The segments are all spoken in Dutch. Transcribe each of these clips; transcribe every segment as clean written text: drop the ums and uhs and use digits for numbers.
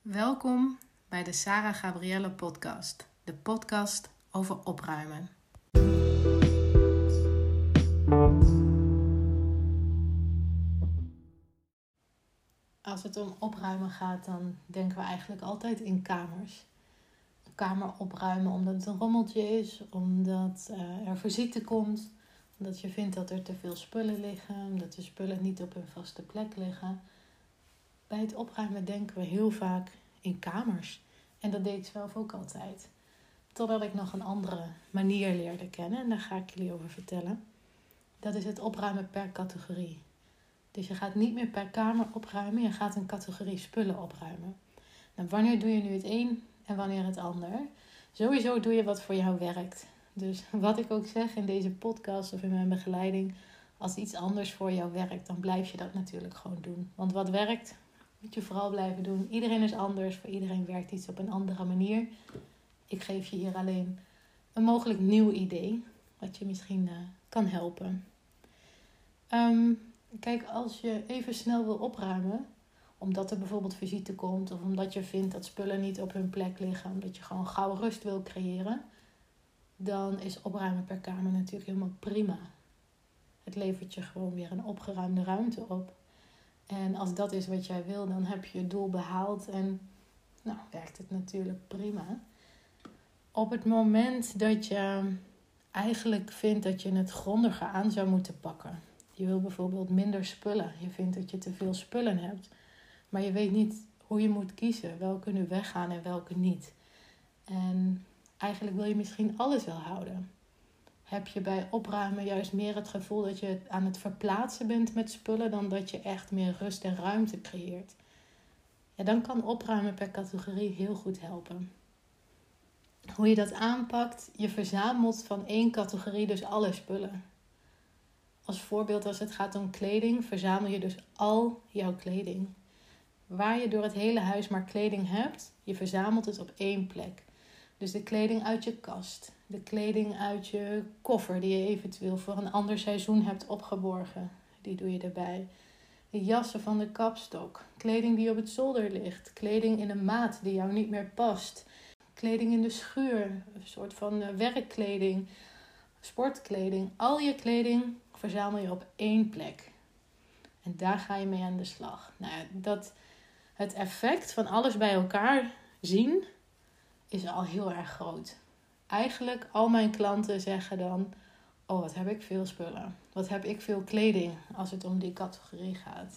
Welkom bij de Sarah Gabrielle podcast, de podcast over opruimen. Als het om opruimen gaat, dan denken we eigenlijk altijd in kamers. Een kamer opruimen omdat het een rommeltje is, omdat er visite komt, omdat je vindt dat er te veel spullen liggen, omdat de spullen niet op hun vaste plek liggen. Bij het opruimen denken we heel vaak in kamers. En dat deed ik zelf ook altijd. Totdat ik nog een andere manier leerde kennen. En daar ga ik jullie over vertellen. Dat is het opruimen per categorie. Dus je gaat niet meer per kamer opruimen. Je gaat een categorie spullen opruimen. Nou, wanneer doe je nu het een en wanneer het ander? Sowieso doe je wat voor jou werkt. Dus wat ik ook zeg in deze podcast of in mijn begeleiding. Als iets anders voor jou werkt, dan blijf je dat natuurlijk gewoon doen. Want wat werkt, moet je vooral blijven doen. Iedereen is anders. Voor iedereen werkt iets op een andere manier. Ik geef je hier alleen een mogelijk nieuw idee. Wat je misschien kan helpen. Kijk, als je even snel wil opruimen. Omdat er bijvoorbeeld visite komt. Of omdat je vindt dat spullen niet op hun plek liggen. Omdat je gewoon gauw rust wil creëren. Dan is opruimen per kamer natuurlijk helemaal prima. Het levert je gewoon weer een opgeruimde ruimte op. En als dat is wat jij wil, dan heb je het doel behaald. En nou, werkt het natuurlijk prima. Op het moment dat je eigenlijk vindt dat je het grondiger aan zou moeten pakken. Je wil bijvoorbeeld minder spullen. Je vindt dat je te veel spullen hebt. Maar je weet niet hoe je moet kiezen. Welke nu weggaan en welke niet. En eigenlijk wil je misschien alles wel houden. Heb je bij opruimen juist meer het gevoel dat je aan het verplaatsen bent met spullen. Dan dat je echt meer rust en ruimte creëert. Ja, dan kan opruimen per categorie heel goed helpen. Hoe je dat aanpakt, je verzamelt van één categorie dus alle spullen. Als voorbeeld, als het gaat om kleding, verzamel je dus al jouw kleding. Waar je door het hele huis maar kleding hebt, je verzamelt het op één plek. Dus de kleding uit je kast, de kleding uit je koffer die je eventueel voor een ander seizoen hebt opgeborgen, die doe je erbij. De jassen van de kapstok, kleding die op het zolder ligt, kleding in een maat die jou niet meer past. Kleding in de schuur, een soort van werkkleding, sportkleding. Al je kleding verzamel je op één plek. En daar ga je mee aan de slag. Nou ja, het effect van alles bij elkaar zien is al heel erg groot. Eigenlijk, al mijn klanten zeggen dan, oh wat heb ik veel spullen. Wat heb ik veel kleding als het om die categorie gaat.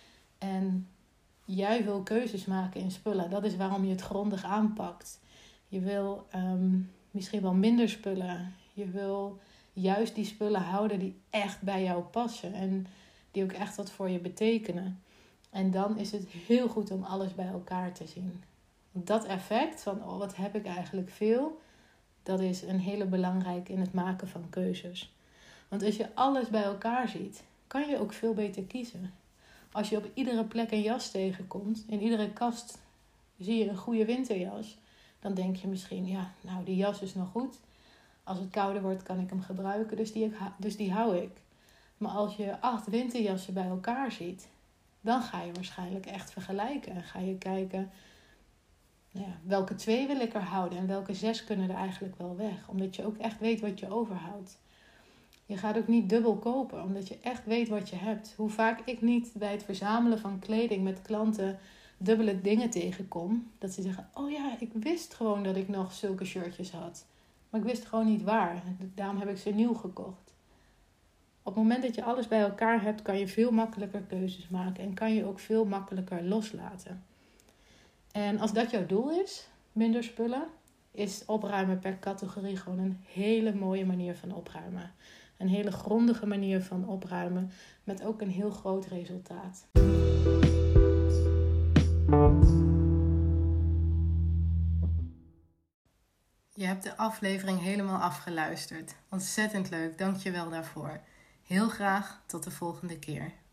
En jij wil keuzes maken in spullen. Dat is waarom je het grondig aanpakt. Je wil misschien wel minder spullen. Je wil juist die spullen houden die echt bij jou passen. En die ook echt wat voor je betekenen. En dan is het heel goed om alles bij elkaar te zien. Dat effect van, oh wat heb ik eigenlijk veel. Dat is een hele belangrijke in het maken van keuzes. Want als je alles bij elkaar ziet, kan je ook veel beter kiezen. Als je op iedere plek een jas tegenkomt, in iedere kast zie je een goede winterjas. Dan denk je misschien, ja, nou die jas is nog goed. Als het kouder wordt kan ik hem gebruiken, dus die hou ik. Maar als je 8 winterjassen bij elkaar ziet, dan ga je waarschijnlijk echt vergelijken. En ga je kijken, nou ja, welke 2 wil ik er houden en welke 6 kunnen er eigenlijk wel weg. Omdat je ook echt weet wat je overhoudt. Je gaat ook niet dubbel kopen, omdat je echt weet wat je hebt. Hoe vaak ik niet bij het verzamelen van kleding met klanten dubbele dingen tegenkom. Dat ze zeggen, oh ja, ik wist gewoon dat ik nog zulke shirtjes had. Maar ik wist gewoon niet waar. Daarom heb ik ze nieuw gekocht. Op het moment dat je alles bij elkaar hebt, kan je veel makkelijker keuzes maken. En kan je ook veel makkelijker loslaten. En als dat jouw doel is, minder spullen, is opruimen per categorie gewoon een hele mooie manier van opruimen. Een hele grondige manier van opruimen met ook een heel groot resultaat. Je hebt de aflevering helemaal afgeluisterd. Ontzettend leuk, dank je wel daarvoor. Heel graag tot de volgende keer.